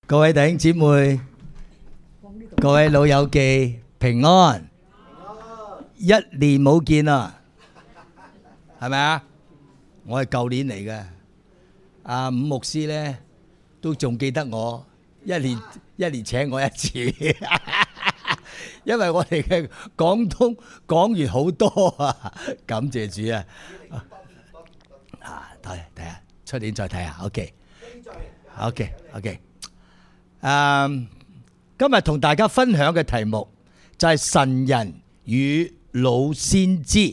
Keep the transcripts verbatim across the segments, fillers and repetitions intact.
各位弟兄姊妹，各位老友記平安，一年冇見啦，係咪啊？我係舊年嚟嘅，阿伍牧師咧都仲記得我，一年一年請我一次，因為我哋嘅廣東講完好多啊，感謝主啊！啊，睇睇下，出年再睇下 ，OK，OK，OK。誒，今日同大家分享嘅題目就係神人與老先知。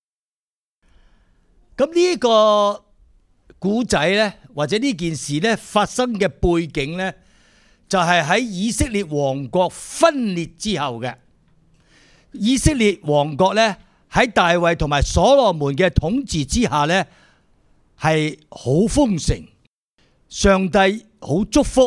咁呢個古仔呢，或者呢件事呢發生嘅背景呢，就係喺以色列王國分裂之後嘅。以色列王國呢，喺大衛同埋所羅門嘅統治之下呢，係好豐盛，上帝好祝福。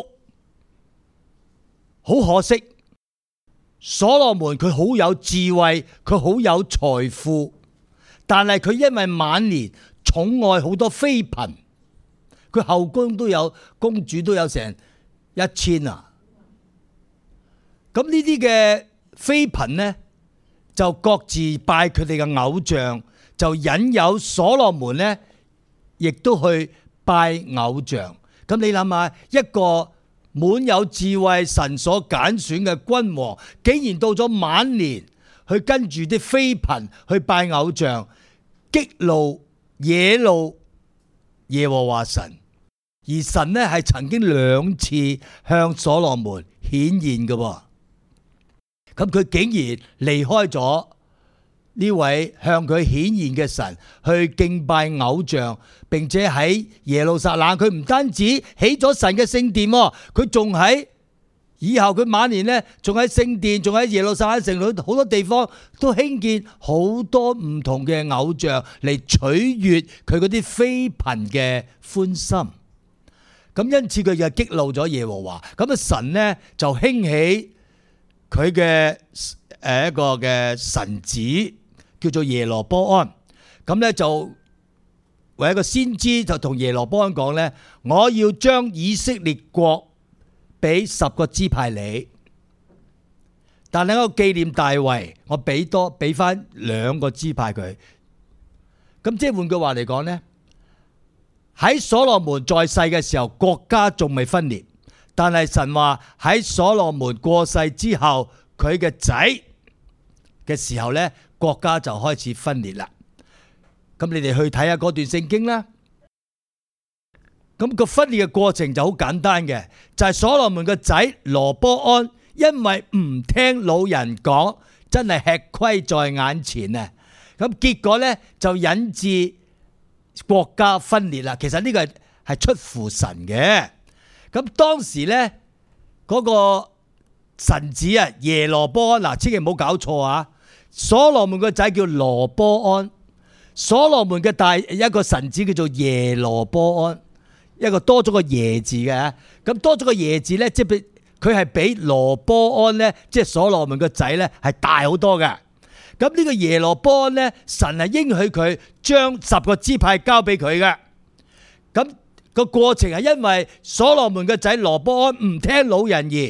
好可惜，所羅門佢好有智慧，佢好有財富，但係佢因為晚年寵愛好多妃嬪，佢後宮都有公主都有成一千啊。咁呢啲嘅妃嬪呢，就各自拜佢哋嘅偶像，就引誘所羅門呢，亦都去拜偶像。咁你諗下，一個滿有智慧、神所揀選嘅君王，竟然到咗晚年去跟住啲妃嬪去拜偶像，激怒惹怒耶和華神。而神呢係曾經兩次向所羅門顯現嘅，咁佢竟然離開咗呢位向佢顯現嘅神，去敬拜偶像，並且喺耶路撒冷，佢唔單止起咗神嘅聖殿，佢仲喺以後佢晚年呢，仲喺聖殿，仲喺耶路撒冷城裏好多地方都興建好多唔同嘅偶像嚟取悅佢嗰啲妃嬪嘅歡心。咁因此佢就激怒咗耶和華，咁啊神呢就興起佢嘅誒一個嘅神子，叫做耶羅波安。咁咧就為一個先知就同耶羅波安講咧，我要將以色列國俾十個支派你，但係我紀念大衛，我俾多俾翻兩個支派佢。咁即係換句話嚟講咧，喺所羅門在世嘅時候，國家仲未分裂，但係神話喺所羅門過世之後，佢嘅仔嘅時候咧，國家就開始分裂啦。咁你哋去睇下嗰段聖經啦。咁個分裂嘅過程就好簡單嘅，就係所羅門個仔羅波安，因為唔聽老人講，真係吃虧在眼前啊！咁結果咧就引致國家分裂啦。其實呢個係係出乎神嘅。咁當時咧嗰個神子啊耶羅波安，嗱千祈唔好搞錯啊！所羅門個仔叫羅波安，所羅門嘅大一個神子叫做耶羅波安，一個多咗個耶字嘅。咁多咗個耶字咧，即係佢係比羅波安咧，即係所羅門個仔咧係大好多嘅。咁呢個耶羅波安咧，神係應許佢將十個支派交俾佢嘅。咁個過程係因為所羅門個仔羅波安唔聽老人言，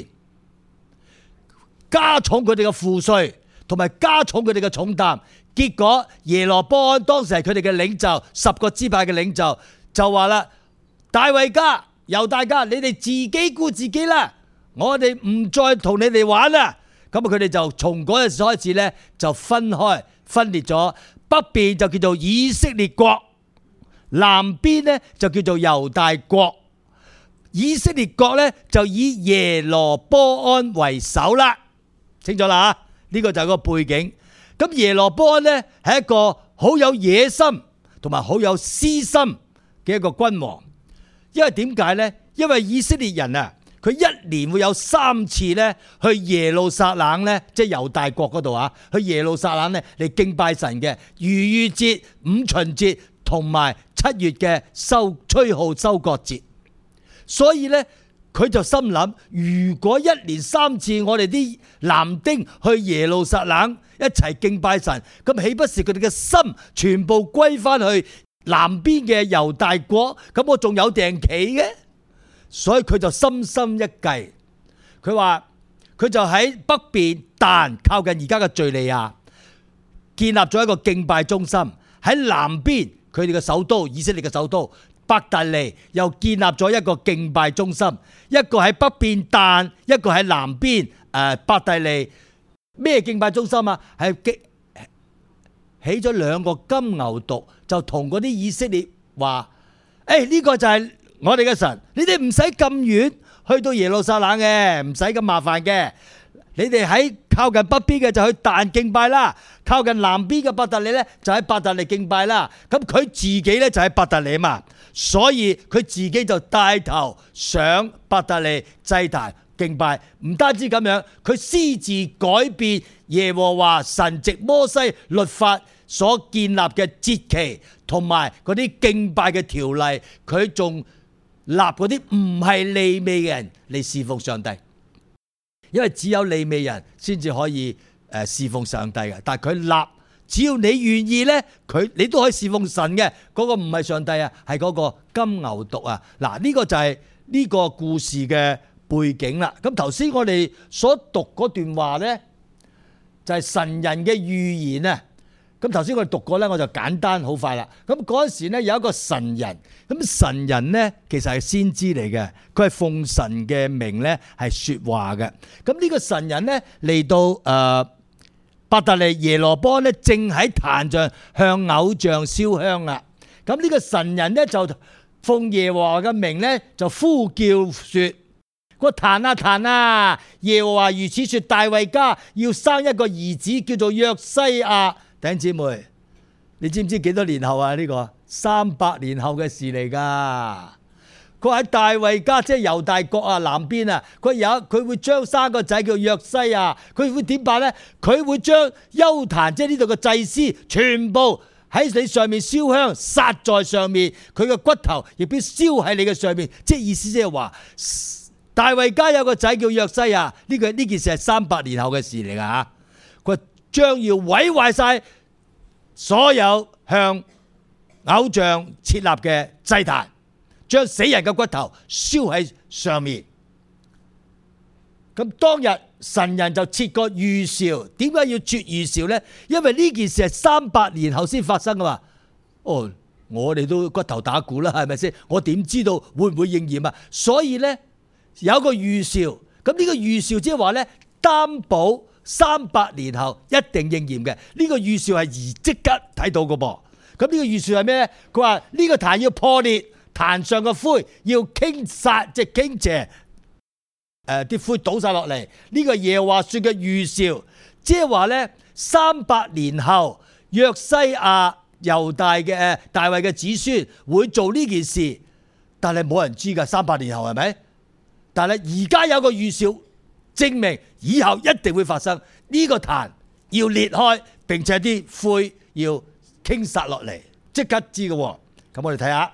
加重佢哋嘅賦稅，同埋加重佢哋嘅重擔。結果耶羅波安當時係佢哋嘅領袖，十個支派嘅領袖就話啦：大衛家、猶大家，你哋自己顧自己啦，我哋唔再同你哋玩啦。咁佢哋就從嗰陣時開始咧，就分開分裂咗。北邊就叫做以色列國，南邊咧就叫做猶大國。以色列國咧就以耶羅波安為首啦。清楚啦嚇，呢個就係個背景。咁耶羅波安咧係一個好有野心同埋好有私心嘅一個君王。因為點解咧？因為以色列人啊，佢一年會有三次咧去耶路撒冷咧，即係猶大國嗰度啊，去耶路撒冷咧嚟敬拜神嘅逾越節、五旬節同埋七月嘅收吹號收割節。所以咧，佢就心諗，如果一年三次我哋啲男丁去耶路撒冷一齊敬拜神，咁豈不是佢哋嘅心全部歸翻去南邊嘅猶大國？咁我仲有訂期嘅， 所以佢就心心一計，佢話佢就喺北邊但靠近而家嘅敘利亞建立咗一個敬拜中心，喺南邊佢哋嘅首都以色列嘅首都伯特利又建立咗一個敬拜中心，一個喺北邊但，一個喺南邊誒伯特利。咩敬拜中心啊？係起咗兩個金牛犢，就同嗰啲以色列話：誒呢個就係我哋嘅神，你哋唔使咁遠去到耶路撒冷嘅，唔使咁麻煩嘅。你哋喺靠近北邊嘅就去但敬拜啦，靠近南邊嘅伯特利咧就喺伯特利敬拜啦。咁佢自己咧就喺伯特利嘛，所以佢自己就帶頭上伯特利祭壇敬拜。唔單止咁樣，佢私自改變耶和華神藉摩西律法所建立嘅節期同埋嗰啲敬拜嘅條例，佢仲立嗰啲唔係利未嘅人嚟侍奉上帝，因為只有利未人先至可以誒侍奉上帝嘅。但係佢立，只要你願意呢，佢你都可以侍奉神嘅。嗰個唔係上帝啊，係嗰個金牛犢啊。嗱，呢個就係呢個故事嘅背景啦。咁頭先我哋所讀嗰段話呢，就係神人嘅預言啊。咁頭先我哋讀過呢，我就簡單好快啦。咁嗰陣時呢，有一個神人，咁神人呢其實係先知嚟嘅，佢係奉神嘅名呢係說話嘅。咁呢個神人呢嚟到誒伯特利耶羅波安呢，正喺壇上向偶像燒香啦。咁呢個神人呢就奉耶和華嘅名呢就呼叫說：個壇啊壇啊，耶和華如此說，大衛家要生一個兒子，叫做約西亞。弟兄姊妹，你知唔知幾多年後啊？呢個三百年後嘅事嚟噶。佢喺大衛家，即係猶大國啊南邊啊，佢有佢會將生個仔叫約西亞。佢會點辦呢？佢會將邱壇，即係呢度嘅祭司，全部喺你上面燒香，撒在上面，佢嘅骨頭亦必燒喺你嘅上面。即係意思即係話，大衛家有個仔叫約西亞。呢個呢件事係三百年後嘅事嚟噶吓。佢將要毀壞晒所有向偶像設立嘅祭壇，將死人嘅骨頭燒喺上面。咁當日神人就設個預兆，點解要設預兆呢？因為呢件事係三百年後先發生噶嘛。哦，我哋都骨頭打鼓啦，係咪先？我點知道會唔會應驗啊？所以呢，有一個預兆，咁呢個預兆即係話呢，擔保三百年後一定應驗嘅。呢個預兆係而即刻睇到嘅噃。咁呢個預兆係咩呢？佢話呢個壇要破裂，壇上嘅灰要傾撒，即係傾斜，誒啲灰倒晒落嚟。呢個耶和華說嘅預兆，即係話呢，三百年後約西亞猶大嘅誒大衛嘅子孫會做呢件事，但係冇人知㗎。三百年後係咪？但係而家有個預兆證明以後一定會發生，呢個壇要裂開，並且啲灰要傾撒落嚟，即刻知嘅。咁我哋睇下，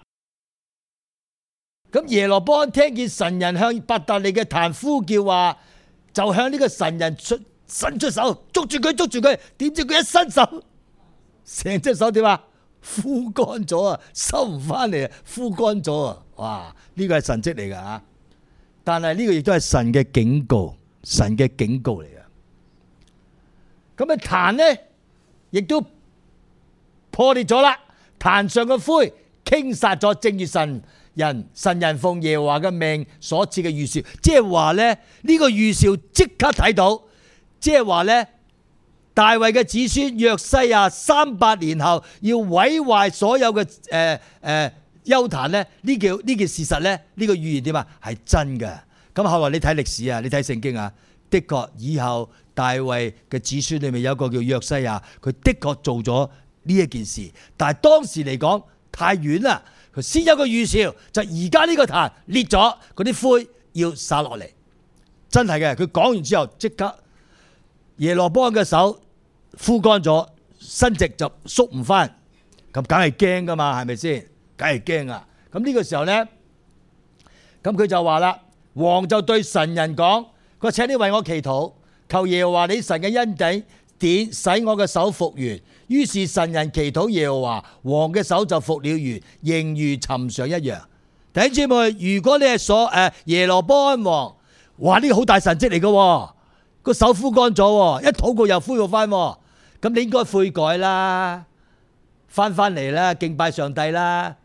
咁耶羅波安聽見神人向伯特利嘅壇呼叫話，就向呢個神人出伸出手，捉住佢，捉住佢。點知佢一伸手，成隻手點啊？枯乾咗啊，收唔翻嚟啊，枯乾咗啊！哇，呢個係神蹟嚟噶吓，但係呢個亦都係神嘅警告。神嘅警告嚟嘅，咁啊壇呢亦都破裂咗啦，壇上嘅灰傾撒咗，正如神人神人奉耶和華嘅命所賜嘅預兆，即係話咧呢個預兆即刻睇到，即係話咧大衛嘅子孫約西亞三百年後要毀壞所有嘅誒誒邱壇咧，呢件呢件事實咧，呢個預言點啊係真嘅。咁後來你睇歷史啊，你睇聖經啊，的確以後大衛嘅子孫裏面有一個叫約西亞，佢的確做咗呢一件事，但係當時嚟講太遠啦，佢先有個預兆，就而家呢個壇裂咗，嗰啲灰要灑落嚟，真係嘅。佢講完之後，即刻耶羅波安嘅手枯乾咗，伸直就縮唔翻，咁梗係驚噶嘛，係咪先？梗係驚啊！咁呢個時候咧，咁佢就話啦。王就對神人講：佢話請你為我祈禱，求耶和華你神嘅恩典，點使我嘅手復原。於是神人祈禱耶和華，王嘅手就復了原，仍如尋常一樣。 弟兄姊妹，如果你係所誒耶羅波安王，哇呢個好大神蹟嚟嘅，個手枯乾咗，一禱告又恢復翻，咁你應該悔改啦，翻翻嚟啦，敬拜上帝啦。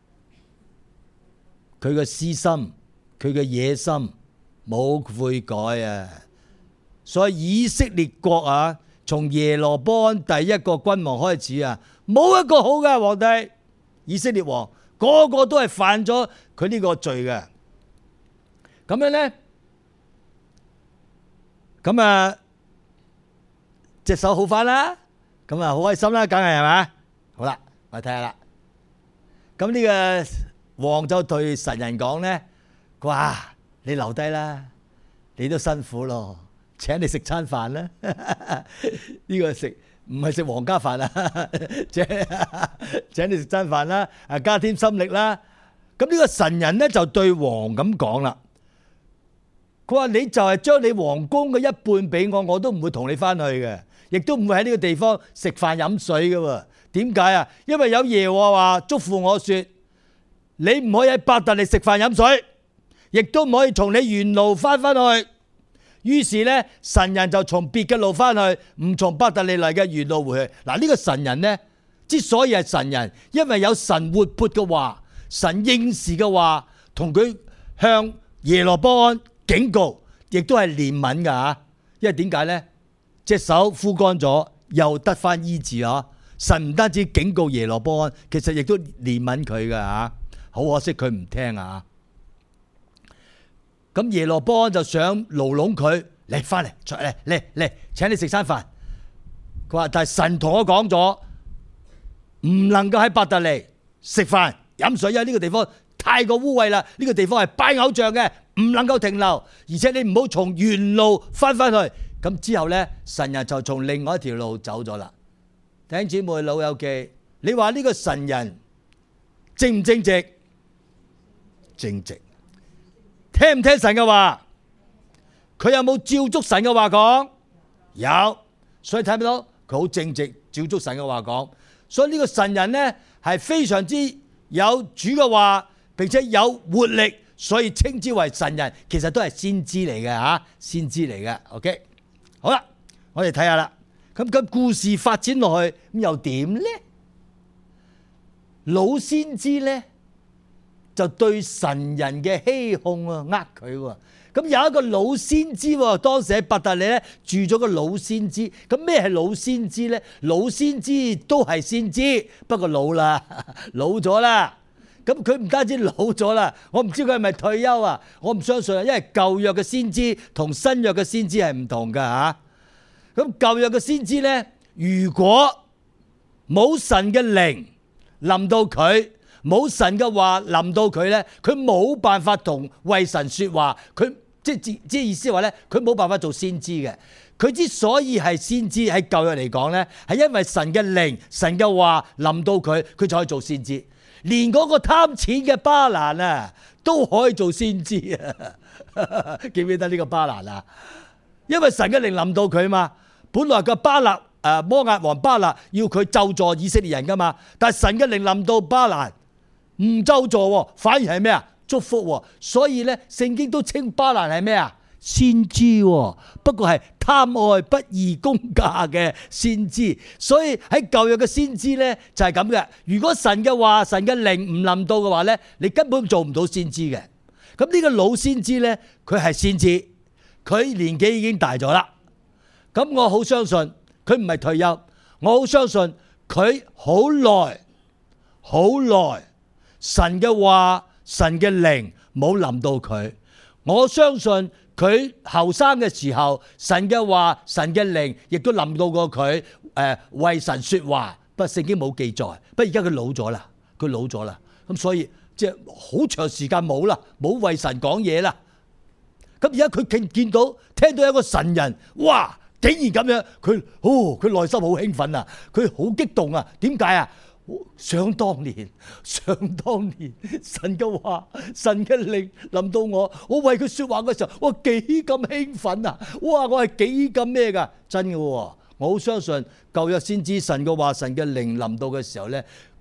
佢嘅私心，佢嘅野心冇悔改啊！所以以色列國啊，從耶羅波安第一個君王開始啊，冇一個好嘅皇帝。以色列王個個都係犯咗佢呢個罪嘅。咁樣咧，咁啊隻手好翻啦，咁啊好開心啦，梗係係咪？好啦，我哋睇下啦。咁呢個王就對神人講咧，佢話你留低啦，你都辛苦咯，請你食餐飯啦。呢個食唔係食皇家飯啊，請請你食餐飯啦，啊加添心力啦。咁呢個神人咧就對王咁講啦，佢話你就係將你皇宮嘅一半俾我，我都唔會同你翻去嘅，亦都唔會喺呢個地方食飯飲水嘅喎。點解啊？因為有耶和華囑咐我說，你唔可以喺伯特利食飯飲水，亦都唔可以從你原路翻返去。於是咧，神人就從別嘅路翻去，唔從伯特利嚟嘅原路回去。嗱，呢個神人呢，之所以係神人，因為有神活潑嘅話，神應時嘅話，同佢向耶羅波安警告，亦都係憐憫噶吓。因為點解呢？隻手枯乾咗，又得翻醫治啊！神唔單止警告耶羅波安，其實亦都憐憫佢噶吓。好可惜佢唔聽啊！咁耶羅波安就想牢籠佢，嚟翻嚟，嚟嚟嚟，請你食餐飯。佢話：但係神同我講咗，唔能夠喺伯特利食飯飲水，因為呢個地方太過污穢啦。呢個地方係拜偶像嘅，唔能夠停留。而且你唔好從原路翻翻去。咁之後呢，神人就從另外一條路走咗啦。弟兄姊妹老友記，你話呢個神人正唔正直？正直。聽唔聽神嘅話？佢有冇照足神嘅話講？有，所以睇唔到佢好正直，照足神嘅話講。所以呢個神人呢，係非常之有主嘅話，並且有活力，所以稱之為神人。其實都係先知嚟嘅吓，先知嚟嘅。OK， 好啦，我哋睇下啦。咁咁故事發展落去，咁又點呢？老先知呢，就對神人嘅欺控啊，呃佢喎。咁有一個老先知喎，當時喺伯特利咧住咗個老先知。咁咩係老先知咧？老先知都係先知，不過老啦，老咗啦。咁佢唔單止老咗啦，我唔知佢係咪退休啊？我唔相信啊，因為舊約嘅先知同新約嘅先知係唔同㗎嚇。咁舊約嘅先知咧，如果冇神嘅靈臨到佢，冇神嘅話臨到佢咧，佢冇辦法同為神說話。佢即係即係意思話咧，佢冇辦法做先知嘅。佢之所以係先知喺舊約嚟講咧，係因為神嘅靈、神嘅話臨到佢，佢就可以做先知。連嗰個貪錢嘅巴蘭啊，都可以做先知啊！記唔記得呢個巴蘭啊？因為神嘅靈臨到佢嘛。本來個巴勒誒摩押王巴勒要佢咒詛以色列人噶嘛，但係神嘅靈臨到巴蘭唔咒詛，反而係咩啊？祝福。所以咧，聖經都稱巴蘭係咩啊？先知，不過係貪愛不義公價嘅先知。所以喺舊約嘅先知咧就係咁嘅。如果神嘅話、神嘅靈唔臨到嘅話咧，你根本做唔到先知嘅。咁呢個老先知咧，佢係先知，佢年紀已經大咗啦。咁我好相信佢唔係退休，我好相信佢好耐好耐神嘅話、神嘅靈冇臨到佢。我相信佢後生嘅時候，神嘅話、神嘅靈亦都臨到過佢，誒為神說話。不過聖經冇記載，不過而家佢老咗啦，佢老咗啦，咁所以即係好長時間冇啦，冇為神講嘢啦。咁而家佢見見到聽到一個神人，哇！竟然咁樣，佢哦，佢內心好興奮啊，佢好激動啊。點解啊？想當年，想當年，神嘅話、神嘅靈臨到我，我為佢說話嘅時候，我幾咁興奮啊！哇，我係幾咁咩噶？真嘅，我好相信舊約先知神嘅話、神嘅靈臨到嘅時候咧，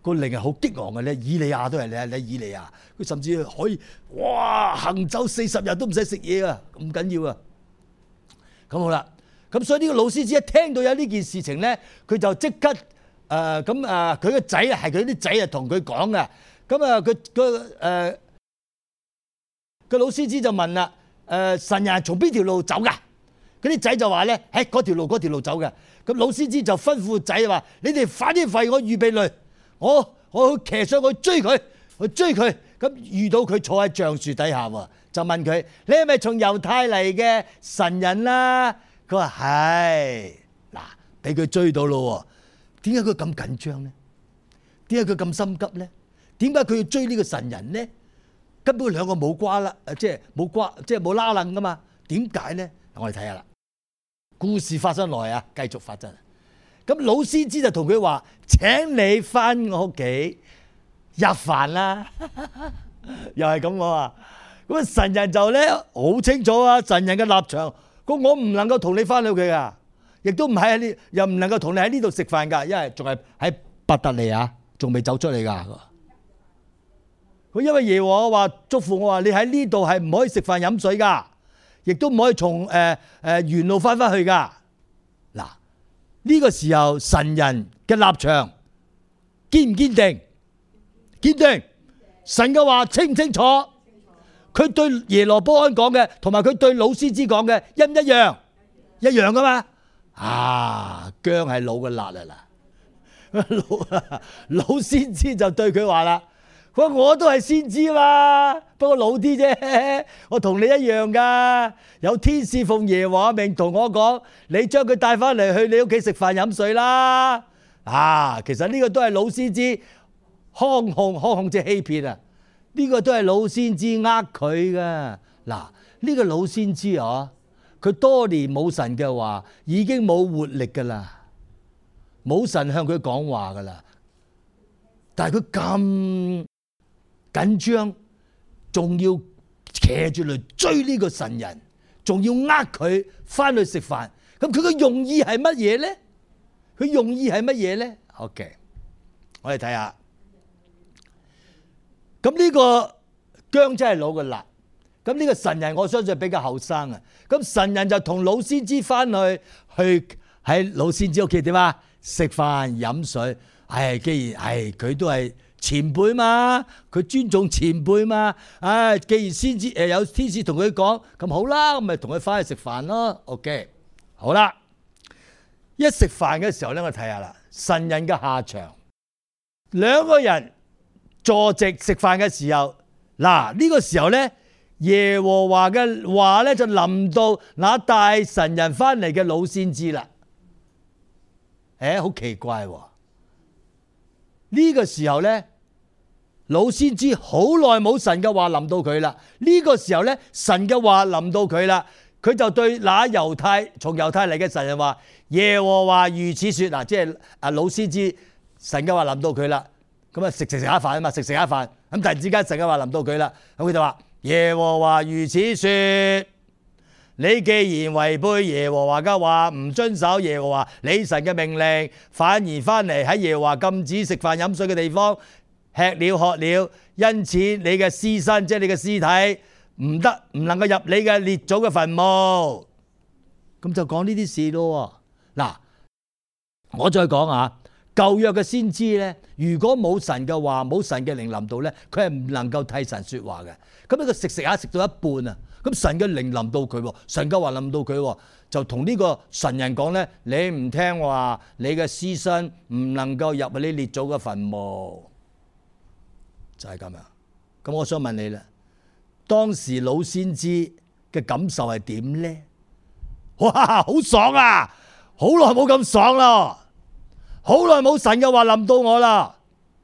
個靈係好激昂嘅咧。以利亞都係咧，你以利亞佢甚至可以哇行走四十日都唔使食嘢啊，咁緊要啊！咁好啦，咁所以呢個老先知一聽到有呢件事情咧，佢就即刻誒咁誒，佢個仔係佢啲仔啊同佢講嘅。咁啊，佢個誒個老先知就問啦：誒、呃、神人係從邊條路走㗎？嗰啲仔就話咧：喺嗰條路嗰條路走嘅。咁老先知就吩咐仔話：你哋快啲為我預備驢，我我去騎上去追佢，去追佢。咁遇到佢坐喺橡樹底下喎，就問佢：你係咪從猶太嚟嘅神人啦？佢話係。嗱，俾佢追到咯喎。點解佢咁緊張咧？點解佢咁心急咧？點解佢要追呢個神人咧？根本兩個冇瓜啦，誒即係冇瓜，即係冇拉楞噶嘛？點解咧？我哋睇下啦。故事發生來啊，繼續發生。咁老先知就同佢話：請你翻我屋企入飯啦。又係咁講啊！咁啊神人就咧好清楚啊，神人嘅立場，咁我唔能夠同你翻你屋企噶，亦都唔喺呢，又唔能夠同你喺呢度食飯噶，因為仲係喺伯特利啊，仲未走出嚟噶。佢因為耶和華話囑咐我話，你喺呢度係唔可以食飯飲水噶，亦都唔可以從誒誒原路翻返去噶。嗱，呢個時候神人嘅立場堅唔堅定？堅定。神嘅話清唔清楚？佢對耶羅波安講嘅，同埋佢對老先知講嘅一唔一樣？一樣噶嘛？啊，姜係老嘅辣啊嗱！老老先知就對佢話啦。佢話我都係先知嘛，不過老啲啫。我同你一樣噶，有天使奉耶和華命同我講，你將佢帶翻嚟去你屋企食飯飲水啦。啊，其實呢個都係老先知康控，康控即係欺騙啊！呢個都係老先知呃佢噶。嗱，呢個老先知啊，佢多年冇神嘅話，已經冇活力噶啦，冇神向佢講話噶啦。但係佢咁緊張，仲要騎住嚟追呢個神人，仲要呃佢翻去食飯。咁佢嘅用意係乜嘢咧？佢用意係乜嘢咧 ？OK， 我哋睇下。咁呢個姜真係老嘅辣。咁呢個神人我相信比較後生啊。咁神人就同老先知翻去，去喺老先知屋企點啊？食飯飲水。唉，既然唉佢都係前輩嘛，佢尊重前輩嘛。唉，既然先知誒有天使同佢講，咁好啦，咁咪同佢翻去食飯咯。OK， 好啦。一食飯嘅時候咧，我睇下啦，神人嘅下場。兩個人坐席食飯嘅時候，嗱呢個時候咧，耶和華嘅話咧就臨到那帶神人翻嚟嘅老先知啦。誒，好奇怪喎！呢個時候咧，老先知好耐冇神嘅話臨到佢啦。呢個時候咧，神嘅話臨到佢啦，佢就對那猶太從猶太嚟嘅神人話：耶和華如此說。嗱，即係啊老先知神嘅話臨到佢啦。咁啊食食食下飯啊嘛，食食下飯。咁突然之間神嘅話臨到佢啦，咁佢就話：耶和華如此說，你既然違背耶和華嘅話，唔遵守耶和華你神嘅命令，反而翻嚟喺耶和華禁止食飯飲水嘅地方吃了喝了，因此你嘅屍身即係你嘅屍體唔得唔能夠入你嘅列祖嘅墳墓。咁就講呢啲事咯。嗱，我再講啊。舊約嘅先知咧，如果冇神嘅話，冇神嘅靈臨到咧，佢係唔能夠替神說話嘅。咁呢個食食下食到一半啊，咁神嘅靈臨到佢，神嘅話臨到佢，就同呢個神人講咧：你唔聽話，你嘅屍身唔能夠入你列祖嘅墳墓，就係咁樣。咁我想問你啦，當時老先知嘅感受係點咧？哇，好爽啊！好耐冇咁爽啦！好耐冇神嘅話臨到我啦，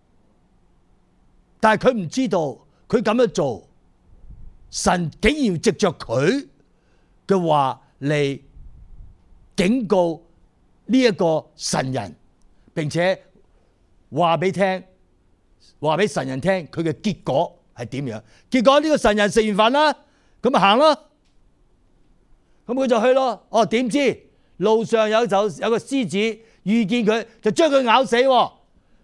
但係佢唔知道，佢咁樣做，神竟然藉着佢嘅話嚟警告呢一個神人，並且話俾聽，話俾神人聽佢嘅結果係點樣？結果呢個神人食完飯啦，咁咪行咯，咁佢就去咯。哦，點知路上有就有個獅子。遇見佢就將佢咬死，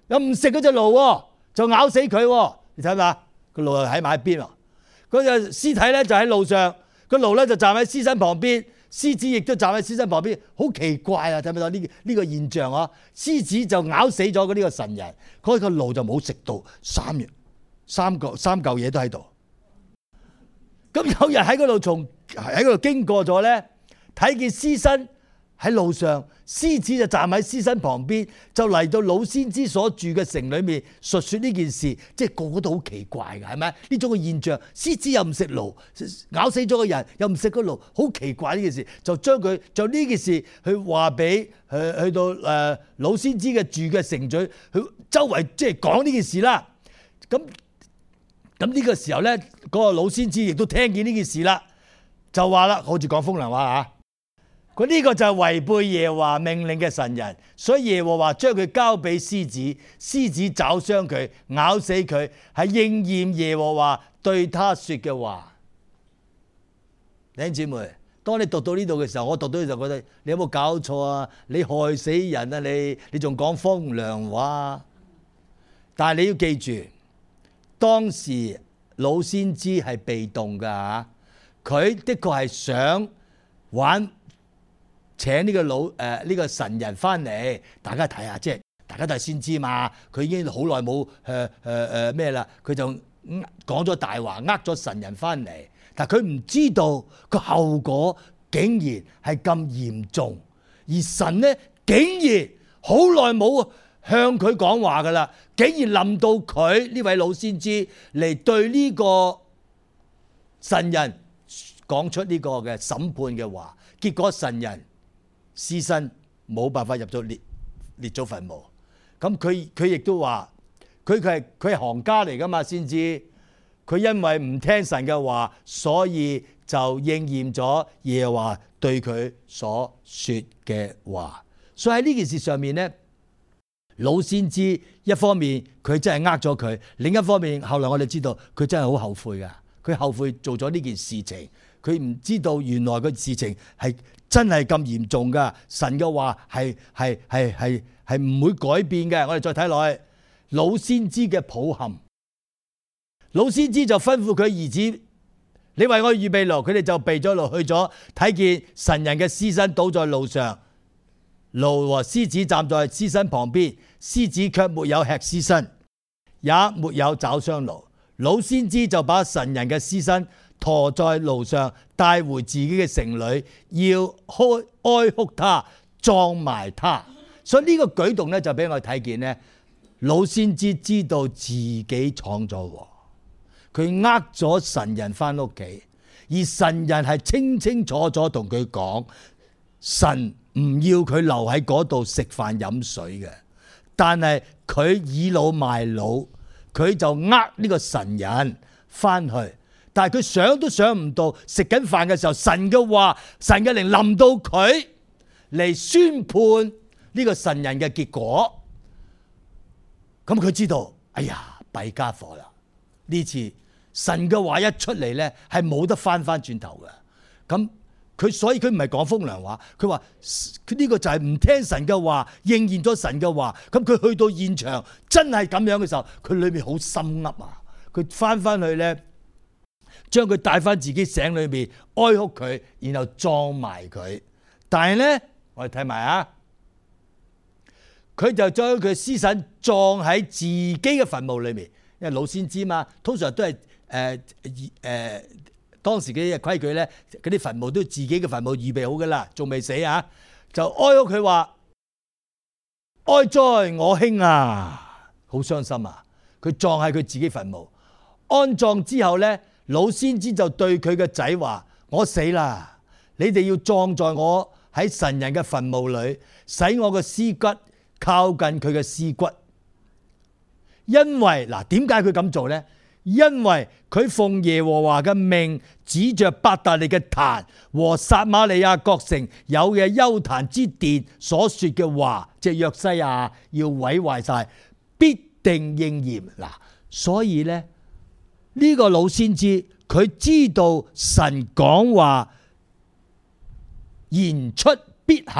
又唔食嗰隻驢，就咬死佢。你睇下個驢又喺埋一邊喎，嗰隻屍體咧就喺路上，個驢咧就站喺屍身旁邊，獅子亦都站喺屍身旁邊，好奇怪啊！睇唔睇到呢呢個現象啊？獅子就咬死咗嗰呢個神人，嗰、嗰個驢就冇食到，三樣三個三嚿嘢都喺度。咁有人喺嗰度從喺嗰度經過咗咧，睇見屍身喺路上，獅子就站喺屍身旁邊，就嚟到老先知所住嘅城裏面述說呢件事，即係個個都好奇怪嘅，係咪？呢種嘅現象，獅子又唔食驢，咬死咗個人，又唔食個驢，好奇怪呢件事，就將佢就呢件事去話俾去去到誒老先知嘅住嘅城嘴，去周圍即係講呢件事啦。咁咁呢個時候咧，嗰、那個老先知亦都聽見呢件事啦，就話啦，好似講風涼話啊。佢呢個就係違背耶和華命令嘅神人，所以耶和華將佢交俾獅子，獅子抓傷佢，咬死佢，係應驗耶和華對他說嘅話。弟兄姊妹，當你讀到呢度嘅時候，我讀到就覺得你有冇搞錯啊？你害死人啊！你你仲講風涼話？但係你要記住，當時老先知係被動㗎嚇，佢的確係想玩。請呢個老誒呢、呃這個神人翻嚟，大家睇下，即係大家都係先知嘛。佢已經好耐冇誒誒誒咩啦，佢、呃呃、就講咗大話，呃咗神人翻嚟。但係佢唔知道個後果竟然係咁嚴重，而神呢竟然好耐冇向佢講話㗎啦，竟然臨到佢呢位老先知嚟對呢個神人講出呢個嘅審判嘅話，結果神人屍身冇辦法入咗列列咗墳墓，咁佢佢亦都話佢佢係佢係行家嚟噶嘛，先知佢因為唔聽神嘅話，所以就應驗咗耶和華對佢所說嘅話。所以喺呢件事上面呢，老先知一方面佢真係呃咗佢，另一方面後來我哋知道佢真係好後悔噶，佢後悔做咗呢件事情，佢唔知道原來個事情係真係咁嚴重噶，神嘅話係係係係係唔會改變嘅。我哋再睇落去，老先知嘅抱憾，老先知就吩咐佢兒子，你為我預備驢，佢哋就備咗驢去咗，睇見神人嘅屍身倒在路上，驢和獅子站在屍身旁邊，獅子卻沒有吃屍身，也沒有抓傷驢。老先知就把神人嘅屍身馱在驢上，帶回自己嘅城裏，要開哀哭他，葬埋他。所以呢個舉動咧，就俾我睇見咧，老先知知道自己闖咗禍，佢呃咗神人翻屋企，而神人係清清楚楚同佢講，神唔要佢留喺嗰度食飯飲水嘅，但係佢倚老賣老，佢就呃呢個神人翻去。但係佢想都想唔到，食緊飯嘅時候，神嘅話，神嘅靈臨到佢嚟宣判呢個神人嘅結果。咁佢知道，哎呀，弊家伙啦！呢次神嘅話一出嚟咧，係冇得翻翻轉頭嘅。咁佢所以佢唔係講風涼話，佢話呢個就係唔聽神嘅話，應驗咗神嘅話。咁佢去到現場真係咁樣嘅時候，佢裏面好心噏啊！佢翻翻去咧，將佢帶翻自己城裏面哀哭佢，然後葬埋佢。但係咧，我哋睇埋啊，佢就將佢屍身葬喺自己嘅墳墓裏面，因為老先知嘛，通常都係誒誒當時嘅規矩咧，嗰啲墳墓都自己嘅墳墓預備好噶啦，仲未死啊，就哀哭佢話：哀哉我兄啊，好傷心啊！佢葬喺佢自己墳墓，安葬之後咧。老先知就對佢嘅仔話：我死啦！你哋要葬在我喺神人嘅墳墓裏，使我嘅屍骨靠近佢嘅屍骨。因為嗱，點解佢咁做呢？因為佢奉耶和華嘅命，指着伯特利嘅壇和撒瑪利亞各城有嘅邱壇之殿所說嘅話，即係約西亞要毀壞晒，必定應驗。嗱，所以呢。呢個老先知佢知道神講話言出必行，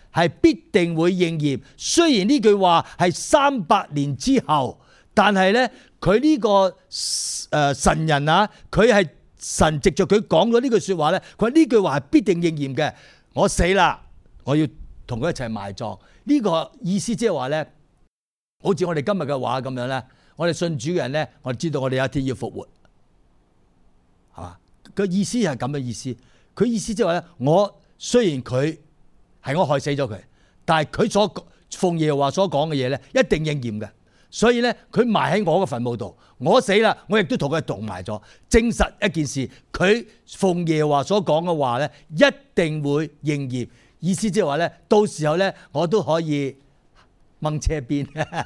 係必定會應驗。雖然呢句話係三百年之後，但係咧佢呢個誒神人啊，佢係神藉著佢講咗呢句説話咧，佢話呢句話係必定應驗嘅。我死啦，我要同佢一齊埋葬。呢個意思即係話咧，好似我哋今日嘅話咁樣咧，我哋信主嘅人咧，我哋知道我哋有一天要復活，係嘛？個意思係咁嘅意思。佢意思即係話咧，我雖然佢係我害死咗佢，但係佢所奉耶和華所講嘅嘢咧，一定應驗嘅。所以咧，佢埋喺我嘅墳墓度，我死啦，我亦都同佢同埋咗，證實一件事，佢奉耶和華所講嘅話咧，一定會應驗。意思即係話咧，到時候咧，我都可以掹車邊，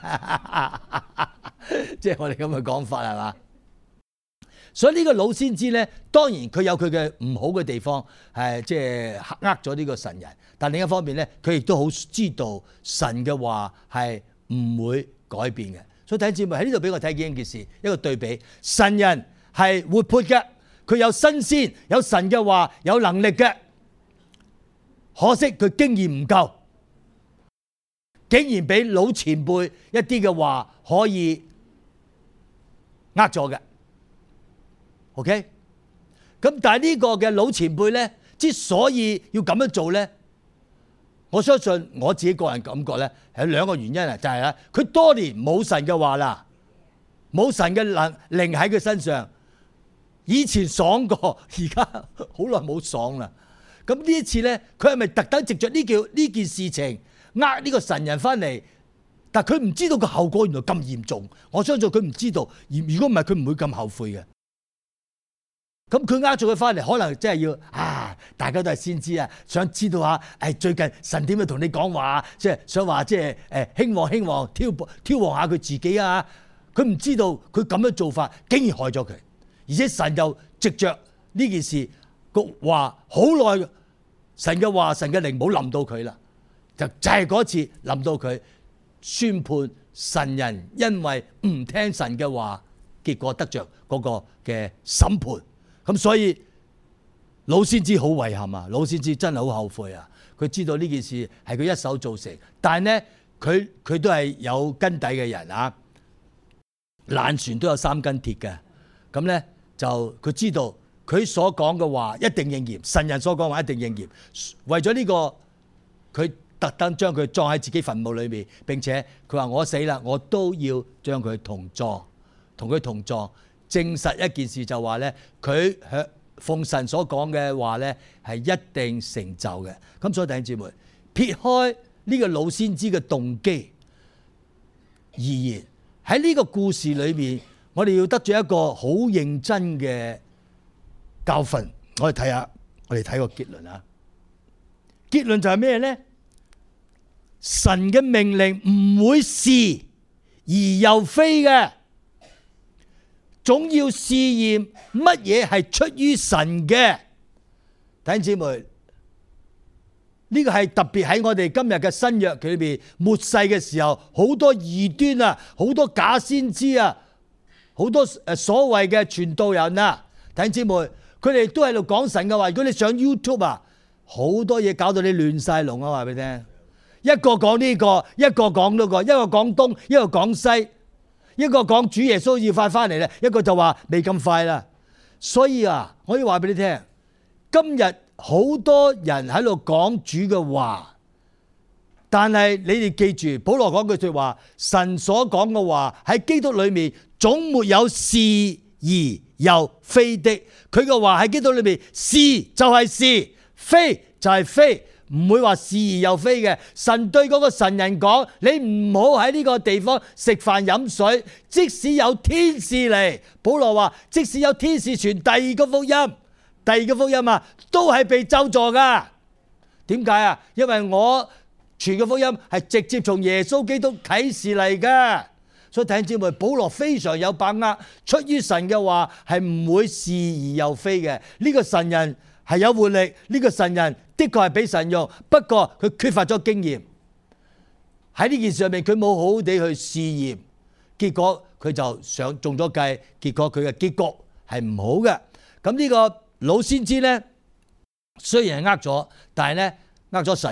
即係我哋咁嘅講法係嘛？所以呢個老先知咧，當然佢有佢嘅唔好嘅地方，係即係呃咗呢個神人。但另一方面咧，佢亦都好知道神嘅話係唔會改變嘅。所以睇節目喺呢度俾我睇見一件事，一個對比。神人係活潑嘅，佢有新鮮，有神嘅話，有能力嘅。可惜佢經驗唔夠，竟然俾老前輩一啲嘅話可以呃咗嘅。OK， 咁但係呢個嘅老前輩咧，之所以要咁樣做咧，我相信我自己個人感覺咧，係有兩個原因啊，就係咧，佢多年冇神嘅話啦，冇神嘅能靈喺佢身上，以前爽過，而家好耐冇爽啦。咁呢一次咧，佢係咪特登藉着呢件呢件事情呃呢個神人翻嚟？但係佢唔知道個後果原來咁嚴重，我相信佢唔知道，而如果唔係佢唔會咁後悔嘅。咁佢呃咗佢翻嚟，可能真係要啊！大家都係先知啊，想知道下，誒最近神點樣同你講話，即係想話即係誒興旺興旺，挑挑旺下佢自己啊！佢唔知道佢咁樣做法，竟然害咗佢，而且神又藉着呢件事個話好耐，神嘅話，神嘅靈冇臨到佢啦，就就係嗰次臨到佢，宣判神人因為唔聽神嘅話，結果得着嗰個嘅審判。咁所以老先知好遺憾啊！老先知真係好後悔啊！佢知道呢件事係佢一手造成，但係咧佢佢都係有根底嘅人啊！爛船都有三根鐵嘅，咁咧就佢知道佢所講嘅話一定應驗，神人所講話一定應驗。為咗呢個，佢特登將佢葬喺自己墳墓裏面，並且佢話我死啦，我都要將佢同葬，同佢同葬。證實一件事就話咧，佢向奉神所講嘅話咧係一定成就嘅。咁所以弟兄姊妹，撇開呢個老先知嘅動機而言，喺呢個故事裏面，我哋要得咗一個好認真嘅教訓。我哋睇下，我哋睇個結論啊。結論就係咩咧？神嘅命令唔會是而又非嘅。總要試驗乜嘢係出於神嘅。弟兄姊妹，呢個係特別喺我哋今日嘅新約裏邊末世嘅時候，好多異端啊，好多假先知啊，好多誒所謂嘅傳道人啊，弟兄姊妹，佢哋都喺度講神嘅話。如果你上 YouTube 啊，好多嘢搞到你亂晒龍啊！話俾你聽，一個講呢個，一個講嗰個，一個講東，一個講西。一個講主耶穌要快翻嚟咧，一個就話未咁快啦。所以啊，我要話俾你聽，今日好多人喺度講主嘅話，但係你哋記住，保羅講句說話，神所講嘅話喺基督裏面總沒有是而又非的。佢嘅話喺基督裏面是就係是，非就係非。唔會話是而又非嘅。神對嗰個神人講：你唔好喺呢個地方食飯飲水，即使有天使嚟。保羅話：即使有天使傳第二個福音，第二個福音啊，都係被咒詛噶。點解啊？因為我傳嘅福音係直接從耶穌基督啟示嚟嘅。所以弟兄姊妹，保羅非常有把握，出於神嘅話係唔會是而又非嘅。呢個神人係有活力，呢個神人的確係俾神用，不過佢缺乏咗經驗。喺呢件事上面，佢冇好好地去試驗，結果佢就上中咗計，結果佢嘅結局係唔好嘅。咁呢個老先知咧，雖然係呃咗，但係咧呃咗神人，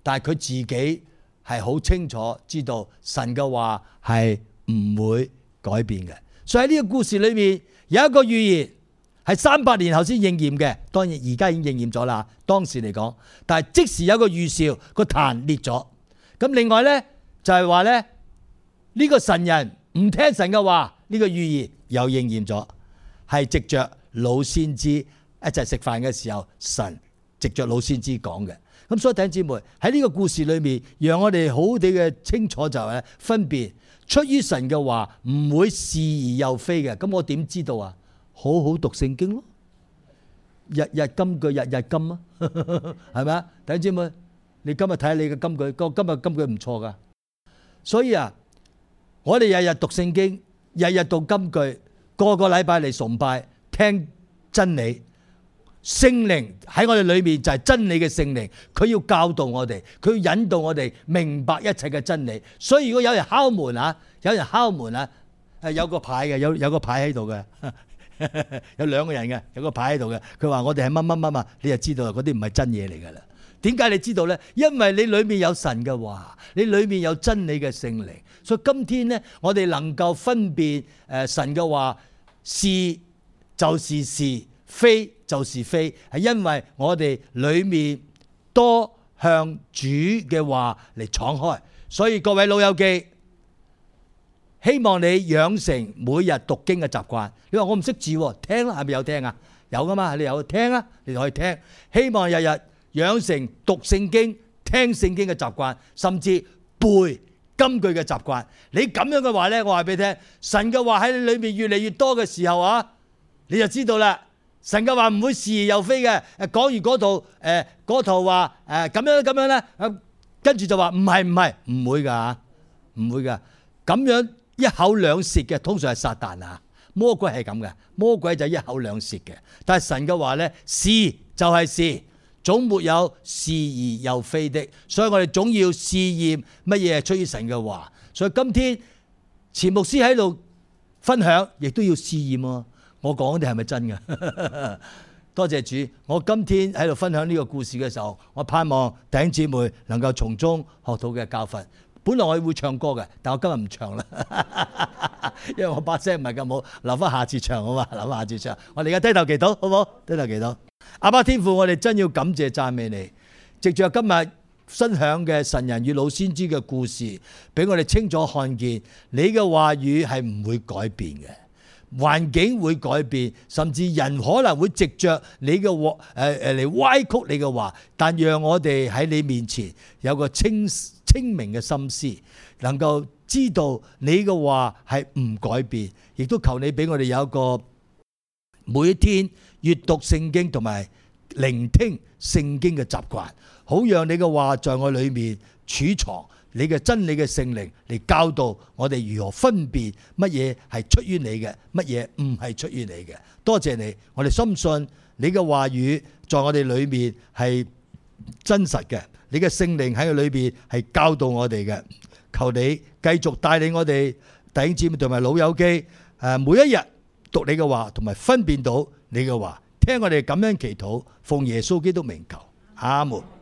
但係佢自己係好清楚知道神嘅話係唔會改變嘅。所以喺呢個故事裏面有一個預言係三百年後先應驗嘅，當然而家已經應驗咗啦，當時嚟講，但係即時有一個預兆，個壇裂咗。咁另外呢，就係話咧，呢個神人唔聽神嘅話，呢個預言又應驗咗，係藉着老先知一齊食飯嘅時候，神藉着老先知講嘅。咁所以弟兄姊妹喺呢個故事裏面，讓我哋好好地嘅清楚就係分別出於神嘅話唔會是而又非嘅。咁我點知道啊？好好讀聖經咯，日日金句，日日金啊，係咪啊？弟兄姊妹，你今日睇下你嘅金句，個今日金句唔錯噶。所以啊，我哋日日讀聖經，日日讀金句，個個禮拜嚟崇拜，聽真理。聖靈喺我哋裏面就係真理嘅聖靈，佢要教導我哋，佢要引導我哋明白一切嘅真理。所以如果有人敲門啊，有人敲門啊，係有個牌嘅，有有個牌喺度嘅，有兩個人嘅，有個牌喺度嘅。佢話我哋係乜乜乜嘛，你就知道嗰啲唔係真嘢嚟噶啦。點解你知道呢？因為你裏面有神嘅話，你裏面有真理嘅聖靈。所以今天呢，我哋能夠分辨誒神嘅話是就是是，非就是非，係因為我哋裏面多向主嘅話嚟敞開。所以各位老友記，希望你養成每日讀經嘅習慣。你話我唔識字，聽啦，係咪有聽啊？有噶嘛，你有聽啊，你就可以聽。希望日日養成讀聖經、聽聖經嘅習慣，甚至背金句嘅習慣。你咁樣嘅話呢，我話俾你聽，神嘅話喺你裏面越嚟越多嘅時候啊，你就知道啦。神嘅話唔會是而又非嘅。誒，講完嗰套誒嗰套話誒咁樣咁樣咧，跟住就話唔係唔係唔會㗎，唔會㗎。咁樣一口兩舌嘅，通常係撒旦啊，魔鬼係咁嘅，魔鬼就一口兩舌嘅。但係神嘅話咧，是就係是，總沒有是而又非的。所以我哋總要試驗乜嘢係出於神嘅話。所以今天前牧師喺度分享，亦都要試驗喎。我講啲係咪真嘅？多謝主！我今天喺度分享呢個故事嘅時候，我盼望弟兄姊妹能夠從中學到嘅教訓。本來我會唱歌嘅，但我今日唔唱啦，因為我把聲唔係咁好，留翻下次唱好嘛，留翻下次唱。我哋而家低頭祈禱，好唔好？低頭祈禱。阿爸天父，我哋真要感謝讚美你，藉着今日分享嘅神人與老先知嘅故事，俾我哋清楚看見你嘅話語係唔會改變嘅。環境會改變，甚至人可能會藉着你嘅話誒誒嚟歪曲你嘅話，但讓我哋喺你面前有個清清明嘅心思，能夠知道你嘅話係唔改變，亦都求你俾我哋有一個每一天閱讀聖經同埋聆聽聖經嘅習慣，好讓你嘅話在我裏面儲藏。你嘅真理嘅聖靈嚟教導我哋如何分辨乜嘢係出於你嘅，乜嘢唔係出於你嘅。多謝你，我哋深信你嘅話語在我哋裏面係真實嘅，你嘅聖靈喺佢裏邊係教導我哋嘅。求你繼續帶領我哋弟兄姊妹同埋老友記，誒每一日讀你嘅話，同埋分辨到你嘅話，聽我哋咁樣祈禱，奉耶穌基督名求，阿門。